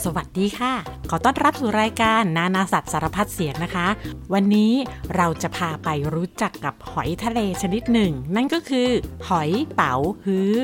สวัสดีค่ะขอต้อนรับสู่รายการนานาสัตว์สารพัดเสียงนะคะวันนี้เราจะพาไปรู้จักกับหอยทะเลชนิดหนึ่งนั่นก็คือหอยเป๋าฮื้อ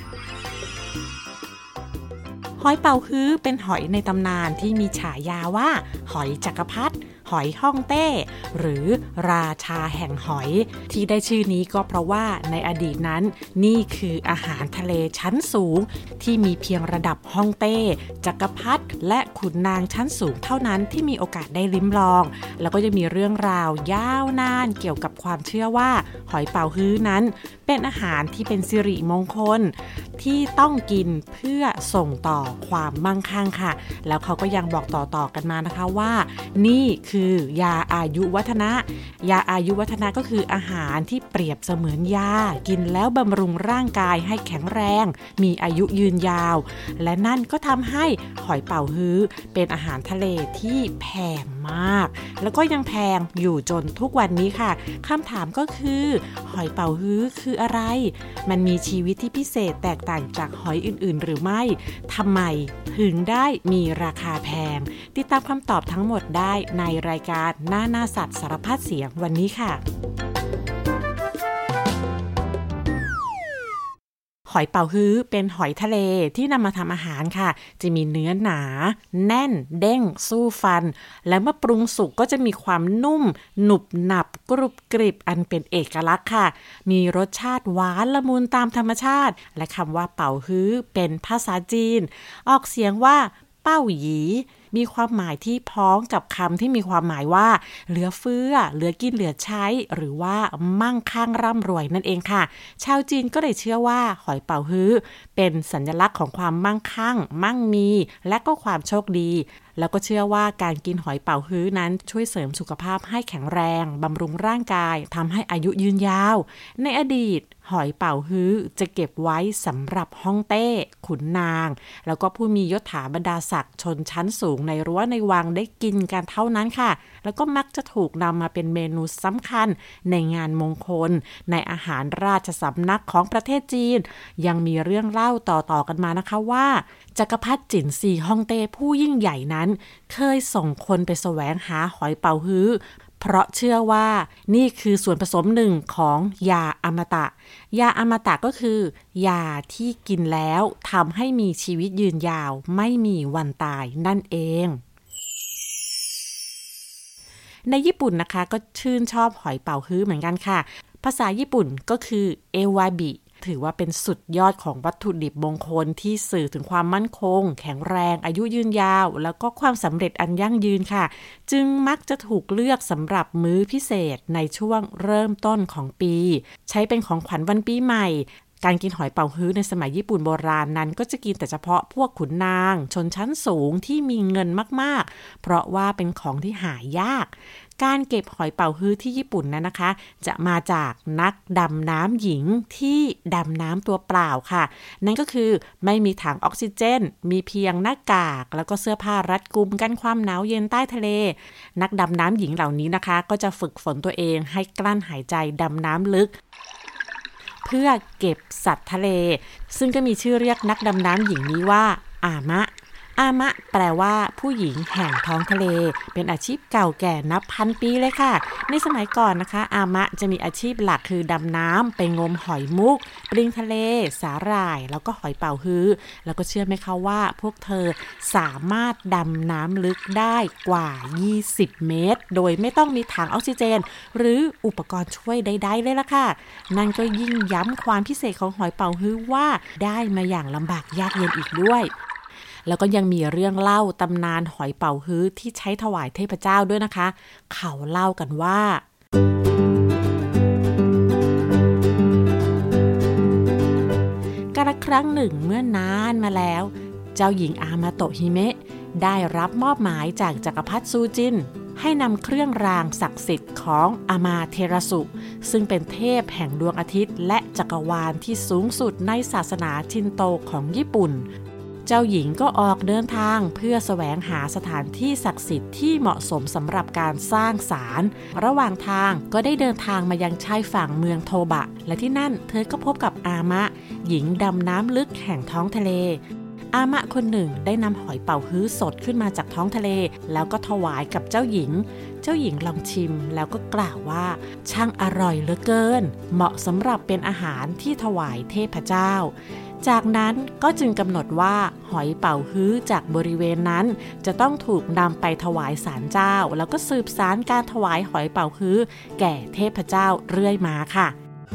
หอยเป๋าฮื้อเป็นหอยในตำนานที่มีฉายาว่าหอยจักรพรรดิหอยฮ่องเต้หรือราชาแห่งหอยที่ได้ชื่อนี้ก็เพราะว่าในอดีตนั้นนี่คืออาหารทะเลชั้นสูงที่มีเพียงระดับฮ่องเต้จักรพรรดิและขุนนางชั้นสูงเท่านั้นที่มีโอกาสได้ลิ้มลองแล้วก็จะมีเรื่องราวยาวนานเกี่ยวกับความเชื่อว่าหอยเป๋าฮื้อนั้นเป็นอาหารที่เป็นสิริมงคลที่ต้องกินเพื่อส่งต่อความมั่งคั่งค่ะแล้วเขาก็ยังบอกต่อกันมานะคะว่านี่คือยาอายุวัฒนะยาอายุวัฒนะก็คืออาหารที่เปรียบเสมือนยากินแล้วบำรุงร่างกายให้แข็งแรงมีอายุยืนยาวและนั่นก็ทำให้หอยเป๋าฮื้อเป็นอาหารทะเลที่แพงมากแล้วก็ยังแพงอยู่จนทุกวันนี้ค่ะคำถามก็คือหอยเป๋าฮื้อคืออะไรมันมีชีวิตที่พิเศษแตกต่างจากหอยอื่นๆหรือไม่ทำไมถึงได้มีราคาแพงติดตามคำตอบทั้งหมดได้ในรายการนาสัตว์สารพัดเสียงวันนี้ค่ะหอยเป๋าฮื้อเป็นหอยทะเลที่นำมาทำอาหารค่ะจะมีเนื้อหนาแน่นเด้งสู้ฟันและเมื่อปรุงสุกก็จะมีความนุ่มหนุบหนับกรุบกริบอันเป็นเอกลักษณ์ค่ะมีรสชาติหวานละมุนตามธรรมชาติและคำว่าเป๋าฮื้อเป็นภาษาจีนออกเสียงว่าเป้าหยีมีความหมายที่พ้องกับคำที่มีความหมายว่าเหลือเฟือเหลือกินเหลือใช้หรือว่ามั่งคั่งร่ำรวยนั่นเองค่ะชาวจีนก็เลยเชื่อว่าหอยเป๋าฮื้อเป็นสัญลักษณ์ของความมั่งคั่งมั่งมีและก็ความโชคดีแล้วก็เชื่อว่าการกินหอยเป๋าฮื้อนั้นช่วยเสริมสุขภาพให้แข็งแรงบำรุงร่างกายทำให้อายุยืนยาวในอดีตหอยเป๋าฮื้อจะเก็บไว้สำหรับฮ่องเต้ขุนนางแล้วก็ผู้มียศถาบรรดาศักดิ์ชนชั้นสูงในรั้วในวังได้กินกันเท่านั้นค่ะแล้วก็มักจะถูกนำมาเป็นเมนูสำคัญในงานมงคลในอาหารราชสำนักของประเทศจีนยังมีเรื่องเล่าต่อกันมานะคะว่าจักรพรรดิจินซีฮ่องเต้ผู้ยิ่งใหญ่นั้นเคยส่งคนไปแสวงหาหอยเป๋าฮื้อเพราะเชื่อว่านี่คือส่วนผสมหนึ่งของยาอมตะยาอมตะก็คือยาที่กินแล้วทำให้มีชีวิตยืนยาวไม่มีวันตายนั่นเองในญี่ปุ่นนะคะก็ชื่นชอบหอยเป๋าฮื้อเหมือนกันค่ะภาษาญี่ปุ่นก็คือเอวาบิถือว่าเป็นสุดยอดของวัตถุดิบมงคลที่สื่อถึงความมั่นคงแข็งแรงอายุยืนยาวแล้วก็ความสำเร็จอันยั่งยืนค่ะจึงมักจะถูกเลือกสำหรับมื้อพิเศษในช่วงเริ่มต้นของปีใช้เป็นของขวัญวันปีใหม่การกินหอยเป๋าฮื้อในสมัยญี่ปุ่นโบราณนั้นก็จะกินแต่เฉพาะพวกขุนนางชนชั้นสูงที่มีเงินมากๆเพราะว่าเป็นของที่หายากการเก็บหอยเป๋าฮื้อที่ญี่ปุ่นนั้นนะคะจะมาจากนักดำน้ำหญิงที่ดำน้ำตัวเปล่าค่ะนั่นก็คือไม่มีถังออกซิเจนมีเพียงหน้ากากแล้วก็เสื้อผ้ารัดกุมกันความหนาวเย็นใต้ทะเลนักดำน้ำหญิงเหล่านี้นะคะก็จะฝึกฝนตัวเองให้กลั้นหายใจดำน้ำลึกเพื่อเก็บสัตว์ทะเลซึ่งก็มีชื่อเรียกนักดำน้ำหญิงนี้ว่าอามะแปลว่าผู้หญิงแห่งท้องทะเลเป็นอาชีพเก่าแก่นับพันปีเลยค่ะในสมัยก่อนนะคะอามะจะมีอาชีพหลักคือดำน้ำไปงมหอยมุกปลิงทะเลสาหร่ายแล้วก็หอยเป๋าฮื้อแล้วก็เชื่อไหมคะว่าพวกเธอสามารถดำน้ำลึกได้กว่า20 เมตรโดยไม่ต้องมีถังออกซิเจนหรืออุปกรณ์ช่วยใดๆเลยล่ะค่ะนั่นก็ยิ่งย้ำความพิเศษของหอยเป๋าฮื้อว่าได้มาอย่างลำบากยากเย็นอีกด้วยแล้วก็ยังมีเรื่องเล่าตำนานหอยเป๋าฮื้อที่ใช้ถวายเทพเจ้าด้วยนะคะเขาเล่ากันว่ากาลครั้งหนึ่งเมื่อนานมาแล้วเจ้าหญิงอามาโตะฮิเมะได้รับมอบหมายจากจักรพรรดิซูจินให้นำเครื่องรางศักดิ์สิทธิ์ของอามาเทราสุซึ่งเป็นเทพแห่งดวงอาทิตย์และจักรวาลที่สูงสุดในศาสนาชินโตของญี่ปุ่นเจ้าหญิงก็ออกเดินทางเพื่อแสวงหาสถานที่ศักดิ์สิทธิ์ที่เหมาะสมสำหรับการสร้างศาลระหว่างทางก็ได้เดินทางมายังชายฝั่งเมืองโทบะและที่นั่นเธอก็พบกับอามะหญิงดำน้ำลึกแห่งท้องทะเลออามะคนหนึ่งได้นำหอยเป๋าฮื้อสดขึ้นมาจากท้องทะเลแล้วก็ถวายกับเจ้าหญิงลองชิมแล้วก็กล่าวว่าช่างอร่อยเหลือเกินเหมาะสำหรับเป็นอาหารที่ถวายเทพเจ้าจากนั้นก็จึงกำหนดว่าหอยเป๋าฮื้อจากบริเวณนั้นจะต้องถูกนำไปถวายศาลเจ้าแล้วก็สืบสานการถวายหอยเป๋าฮื้อแก่เทพเจ้าเรื่อยมาค่ะ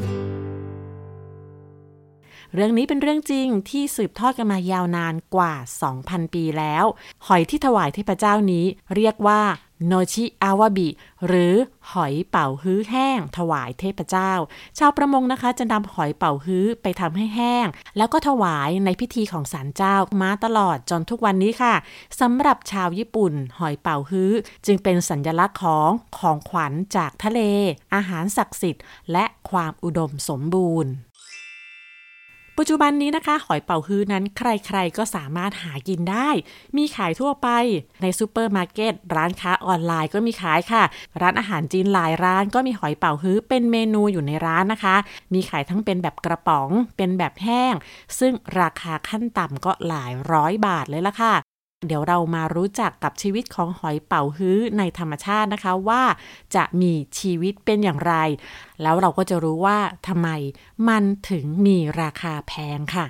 เรื่องนี้เป็นเรื่องจริงที่สืบทอดกันมายาวนานกว่า 2,000 ปีแล้วหอยที่ถวายเทพเจ้านี้เรียกว่าโนชิอาวาบิหรือหอยเป๋าฮื้อแห้งถวายเทพเจ้าชาวประมงนะคะจะนำหอยเป๋าฮื้อไปทำให้แห้งแล้วก็ถวายในพิธีของศาลเจ้ามาตลอดจนทุกวันนี้ค่ะสำหรับชาวญี่ปุ่นหอยเป๋าฮื้อจึงเป็นสัญลักษณ์ของขวัญจากทะเลอาหารศักดิ์สิทธิ์และความอุดมสมบูรณ์ปัจจุบันนี้นะคะหอยเป๋าฮื้อนั้นใครๆก็สามารถหากินได้มีขายทั่วไปในซูเปอร์มาร์เก็ตร้านค้าออนไลน์ก็มีขายค่ะร้านอาหารจีนหลายร้านก็มีหอยเป๋าฮื้อเป็นเมนูอยู่ในร้านนะคะมีขายทั้งเป็นแบบกระป๋องเป็นแบบแห้งซึ่งราคาขั้นต่ำก็หลายร้อยบาทเลยล่ะค่ะเดี๋ยวเรามารู้จักกับชีวิตของหอยเป๋าฮื้อในธรรมชาตินะคะว่าจะมีชีวิตเป็นอย่างไรแล้วเราก็จะรู้ว่าทำไมมันถึงมีราคาแพงค่ะ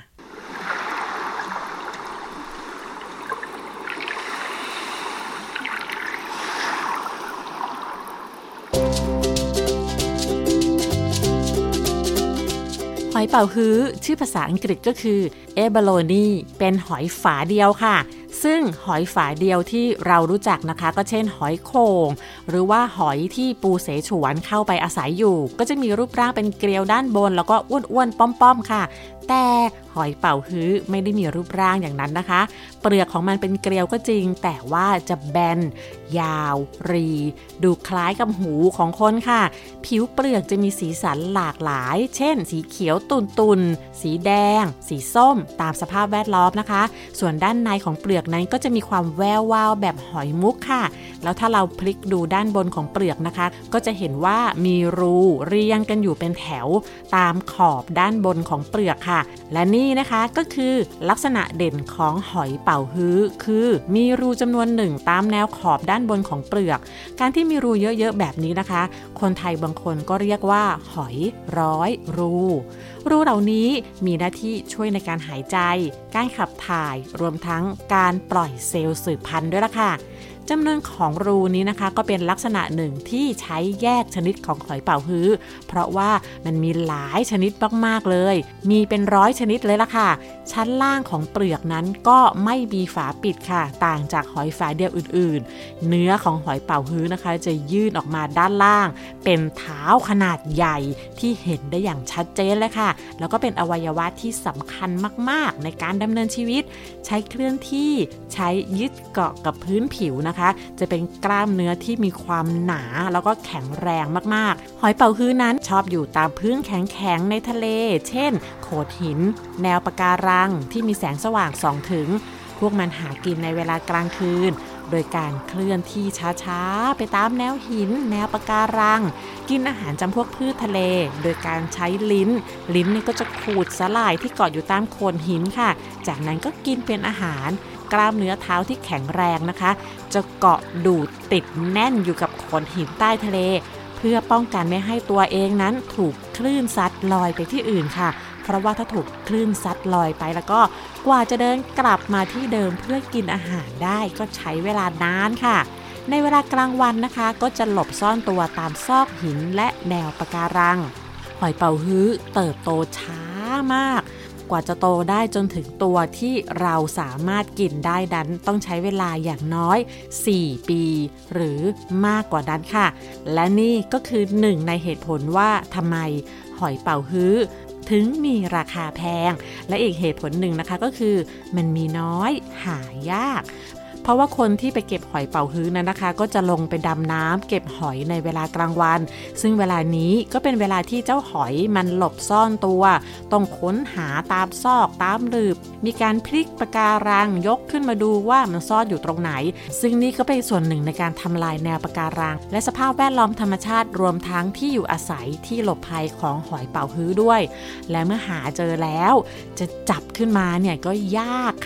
หอยเป๋าฮื้อชื่อภาษาอังกฤษก็คือเอบโลนีเป็นหอยฝาเดียวค่ะซึ่งหอยฝาเดียวที่เรารู้จักนะคะก็เช่นหอยโข่งหรือว่าหอยที่ปูเสฉวนเข้าไปอาศัยอยู่ก็จะมีรูปร่างเป็นเกลียวด้านบนแล้วก็อ้วนๆป้อมๆค่ะแต่หอยเป๋าฮื้อไม่ได้มีรูปร่างอย่างนั้นนะคะเปลือกของมันเป็นเกลียวก็จริงแต่ว่าจะแบนยาวรีดูคล้ายกับหูของคนค่ะผิวเปลือกจะมีสีสันหลากหลายเช่นสีเขียวตุ่นๆสีแดงสีส้มตามสภาพแวดล้อมนะคะส่วนด้านในของเปลือกนั้นก็จะมีความแวววาวแบบหอยมุกค่ะแล้วถ้าเราพลิกดูด้านบนของเปลือกนะคะก็จะเห็นว่ามีรูเรียงกันอยู่เป็นแถวตามขอบด้านบนของเปลือกค่ะและนี่นะคะก็คือลักษณะเด่นของหอยเป๋าฮื้อคือมีรูจำนวนหนึ่งตามแนวขอบด้านบนของเปลือกการที่มีรูเยอะๆแบบนี้นะคะคนไทยบางคนก็เรียกว่าหอยร้อยรูเหล่านี้มีหน้าที่ช่วยในการหายใจการขับถ่ายรวมทั้งการปล่อยเซลล์สืบพันธุ์ด้วยล่ะค่ะจำนวนของรูนี้นะคะก็เป็นลักษณะหนึ่งที่ใช้แยกชนิดของหอยเป๋าฮื้อเพราะว่ามันมีหลายชนิดมากๆเลยมีเป็นร้อยชนิดเลยล่ะค่ะชั้นล่างของเปลือกนั้นก็ไม่มีฝาปิดค่ะต่างจากหอยฝาเดียวอื่นๆเนื้อของหอยเป๋าฮื้อนะคะจะยื่นออกมาด้านล่างเป็นเท้าขนาดใหญ่ที่เห็นได้อย่างชัดเจนเลยค่ะแล้วก็เป็นอวัยวะที่สำคัญมากๆในการดำเนินชีวิตใช้เคลื่อนที่ใช้ยึดเกาะกับพื้นผิวนะคะจะเป็นกล้ามเนื้อที่มีความหนาแล้วก็แข็งแรงมากๆหอยเป๋าฮื้อนั้นชอบอยู่ตามพื้นแข็งๆในทะเลเช่นโขดหินแนวปะการังที่มีแสงสว่างส่องถึงพวกมันหากินในเวลากลางคืนโดยการเคลื่อนที่ช้าๆไปตามแนวหินแนวปะการังกินอาหารจำพวกพืชทะเลโดยการใช้ลิ้นนี่ก็จะขูดสลายที่เกาะอยู่ตามโคนหินค่ะจากนั้นก็กินเป็นอาหารกล้ามเนื้อเท้าที่แข็งแรงนะคะจะเกาะดูดติดแน่นอยู่กับโขดหินใต้ทะเลเพื่อป้องกันไม่ให้ตัวเองนั้นถูกคลื่นซัดลอยไปที่อื่นค่ะเพราะว่าถ้าถูกคลื่นซัดลอยไปแล้วก็กว่าจะเดินกลับมาที่เดิมเพื่อกินอาหารได้ก็ใช้เวลานานค่ะในเวลากลางวันนะคะก็จะหลบซ่อนตัวตามซอกหินและแนวปะการังหอยเป๋าฮื้อเติบโตช้ามากกว่าจะโตได้จนถึงตัวที่เราสามารถกินได้นั้นต้องใช้เวลาอย่างน้อย4 ปีหรือมากกว่านั้นค่ะและนี่ก็คือหนึ่งในเหตุผลว่าทำไมหอยเป๋าฮื้อถึงมีราคาแพงและอีกเหตุผลหนึ่งนะคะก็คือมันมีน้อยหายาก เพราะว่าคนที่ไปเก็บหอยเป๋าฮื้อนั้นนะคะก็จะลงไปดำน้ำเก็บหอยในเวลากลางวันซึ่งเวลานี้ก็เป็นเวลาที่เจ้าหอยมันหลบซ่อนตัวต้องค้นหาตามซอกตามหลืบมีการพลิกปะการังยกขึ้นมาดูว่ามันซ่อนอยู่ตรงไหนซึ่งนี่ก็เป็นส่วนหนึ่งในการทำลายแนวปะการังและสภาพแวดล้อมธรรมชาติรวมทั้งที่อยู่อาศัยที่หลบภัยของหอยเป๋าฮื้อด้วยและเมื่อหาเจอแล้วจะจับขึ้นมาเนี่ยก็ยากค่ะ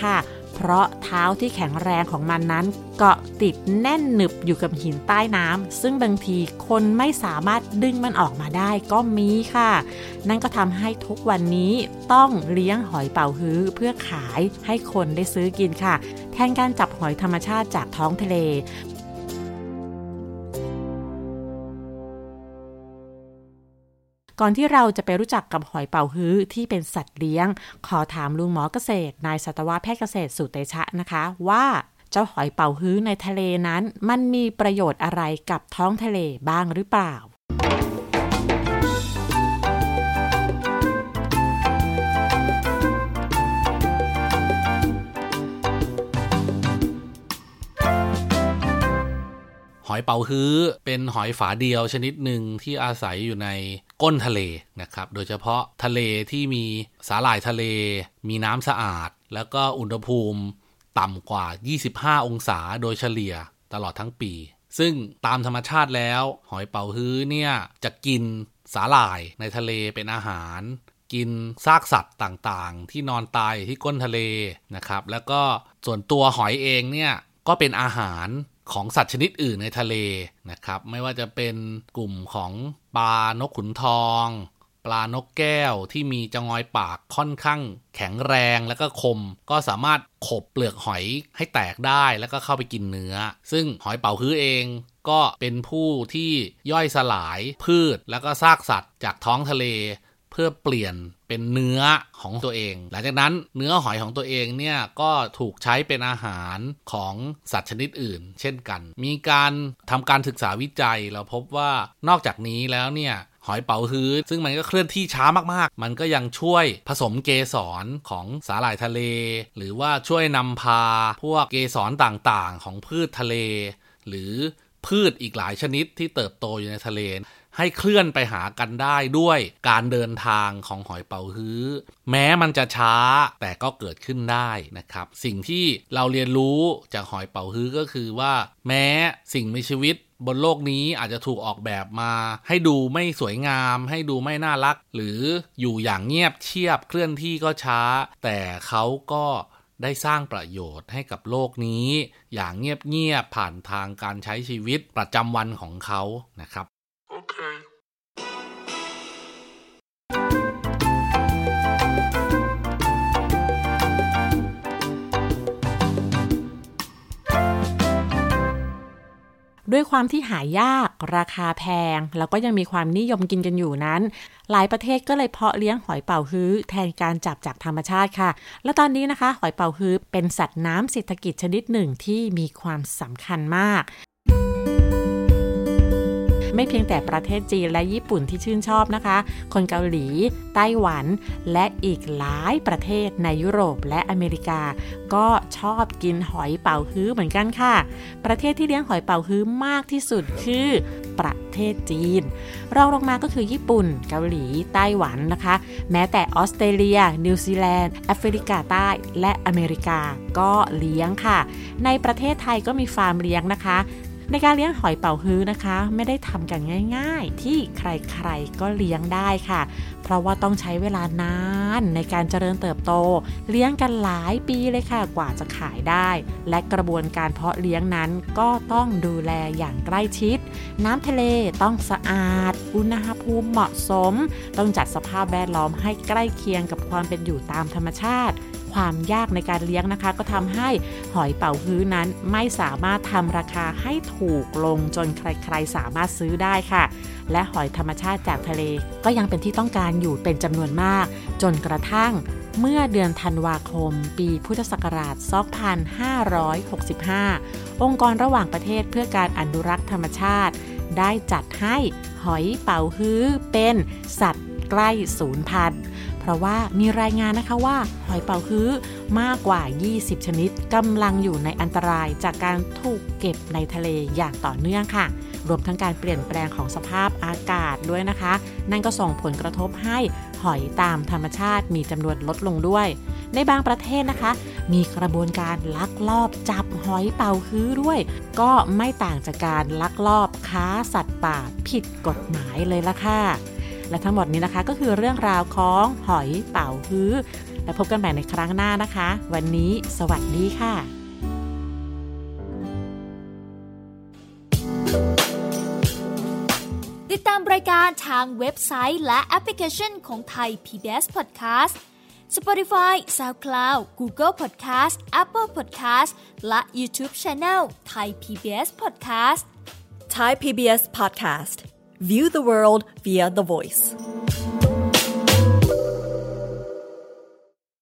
เพราะเท้าที่แข็งแรงของมันนั้นเกาะติดแน่นหนึบอยู่กับหินใต้น้ำซึ่งบางทีคนไม่สามารถดึงมันออกมาได้ก็มีค่ะนั่นก็ทำให้ทุกวันนี้ต้องเลี้ยงหอยเป๋าฮื้อเพื่อขายให้คนได้ซื้อกินค่ะแทนการจับหอยธรรมชาติจากท้องทะเลก่อนที่เราจะไปรู้จักกับหอยเป๋าฮื้อที่เป็นสัตว์เลี้ยงขอถามลุงหมอเกษตรนายสัตวแพทย์เกษตรสุเตชะนะคะว่าเจ้าหอยเป๋าฮื้อในทะเลนั้นมันมีประโยชน์อะไรกับท้องทะเลบ้างหรือเปล่าหอยเป๋าฮื้อเป็นหอยฝาเดียวชนิดหนึ่งที่อาศัยอยู่ในก้นทะเลนะครับโดยเฉพาะทะเลที่มีสาหร่ายทะเลมีน้ำสะอาดแล้วก็อุณหภูมิต่ำกว่า25องศาโดยเฉลี่ยตลอดทั้งปีซึ่งตามธรรมชาติแล้วหอยเป๋าฮื้อเนี่ยจะกินสาหร่ายในทะเลเป็นอาหารกินซากสัตว์ต่างๆที่นอนตายที่ก้นทะเลนะครับแล้วก็ส่วนตัวหอยเองเนี่ยก็เป็นอาหารของสัตว์ชนิดอื่นในทะเลนะครับไม่ว่าจะเป็นกลุ่มของปลานกขุนทองปลานกแก้วที่มีจงอยปากค่อนข้างแข็งแรงแล้วก็คมก็สามารถขบเปลือกหอยให้แตกได้แล้วก็เข้าไปกินเนื้อซึ่งหอยเป๋าฮื้อเองก็เป็นผู้ที่ย่อยสลายพืชแล้วก็ซากสัตว์จากท้องทะเลเพื่อเปลี่ยนเป็นเนื้อของตัวเองหลังจากนั้นเนื้อหอยของตัวเองเนี่ยก็ถูกใช้เป็นอาหารของสัตว์ชนิดอื่นเช่นกันมีการทำการศึกษาวิจัยเราพบว่านอกจากนี้แล้วเนี่ยหอยเป๋าฮื้อซึ่งมันก็เคลื่อนที่ช้ามากๆมันก็ยังช่วยผสมเกสรของสาหร่ายทะเลหรือว่าช่วยนำพาพวกเกสรต่างๆของพืชทะเลหรือพืชอีกหลายชนิดที่เติบโตอยู่ในทะเลให้เคลื่อนไปหากันได้ด้วยการเดินทางของหอยเป๋าฮื้อแม้มันจะช้าแต่ก็เกิดขึ้นได้นะครับสิ่งที่เราเรียนรู้จากหอยเป๋าฮื้อก็คือว่าแม้สิ่งมีชีวิตบนโลกนี้อาจจะถูกออกแบบมาให้ดูไม่สวยงามให้ดูไม่น่ารักหรืออยู่อย่างเงียบเชียบเคลื่อนที่ก็ช้าแต่เขาก็ได้สร้างประโยชน์ให้กับโลกนี้อย่างเงียบๆผ่านทางการใช้ชีวิตประจำวันของเขานะครับOkay. ด้วยความที่หายากราคาแพงแล้วก็ยังมีความนิยมกินกันอยู่นั้นหลายประเทศก็เลยเพาะเลี้ยงหอยเป๋าฮื้อแทนการจับจากธรรมชาติค่ะและตอนนี้นะคะหอยเป๋าฮื้อเป็นสัตว์น้ำเศรษฐกิจชนิดหนึ่งที่มีความสำคัญมากไม่เพียงแต่ประเทศจีนและญี่ปุ่นที่ชื่นชอบนะคะคนเกาหลีไต้หวันและอีกหลายประเทศในยุโรปและอเมริกาก็ชอบกินหอยเป๋าฮื้อเหมือนกันค่ะประเทศที่เลี้ยงหอยเป๋าฮื้อมากที่สุดคือประเทศจีนรองลงมาก็คือญี่ปุ่นเกาหลีไต้หวันนะคะแม้แต่ออสเตรเลียนิวซีแลนด์แอฟริกาใต้และอเมริกาก็เลี้ยงค่ะในประเทศไทยก็มีฟาร์มเลี้ยงนะคะในการเลี้ยงหอยเป๋าฮื้อนะคะไม่ได้ทำกันง่ายๆที่ใครๆก็เลี้ยงได้ค่ะเพราะว่าต้องใช้เวลานานในการเจริญเติบโตเลี้ยงกันหลายปีเลยค่ะกว่าจะขายได้และกระบวนการเพาะเลี้ยงนั้นก็ต้องดูแลอย่างใกล้ชิดน้ำทะเลต้องสะอาดอุณหภูมิเหมาะสมต้องจัดสภาพแวดล้อมให้ใกล้เคียงกับความเป็นอยู่ตามธรรมชาติความยากในการเลี้ยงนะคะก็ทำให้หอยเป๋าฮื้อนั้นไม่สามารถทำราคาให้ถูกลงจนใครๆสามารถซื้อได้ค่ะและหอยธรรมชาติจากทะเลก็ยังเป็นที่ต้องการอยู่เป็นจำนวนมากจนกระทั่งเมื่อเดือนธันวาคมปีพุทธศักราช 2565 องค์กรระหว่างประเทศเพื่อการอนุรักษ์ธรรมชาติได้จัดให้หอยเป๋าฮื้อเป็นสัตว์ใกล้สูญพันธุ์เพราะว่ามีรายงานนะคะว่าหอยเป๋าฮื้อมากกว่า20ชนิดกำลังอยู่ในอันตรายจากการถูกเก็บในทะเลอย่างต่อเนื่องค่ะรวมทั้งการเปลี่ยนแปลงของสภาพอากาศด้วยนะคะนั่นก็ส่งผลกระทบให้หอยตามธรรมชาติมีจำนวนลดลงด้วยในบางประเทศนะคะมีกระบวนการลักลอบจับหอยเป๋าฮื้อด้วยก็ไม่ต่างจากการลักลอบค้าสัตว์ป่าผิดกฎหมายเลยล่ะค่ะและทั้งหมดนี้นะคะก็คือเรื่องราวของหอยเป๋าฮื้อและพบกันใหม่ในครั้งหน้านะคะวันนี้สวัสดีค่ะติดตามรายการทางเว็บไซต์และแอปพลิเคชันของไทย PBS Podcast Spotify, SoundCloud, Google Podcast, Apple Podcast และ YouTube Channel Thai PBS Podcast Thai PBS Podcast. View the world via the voice.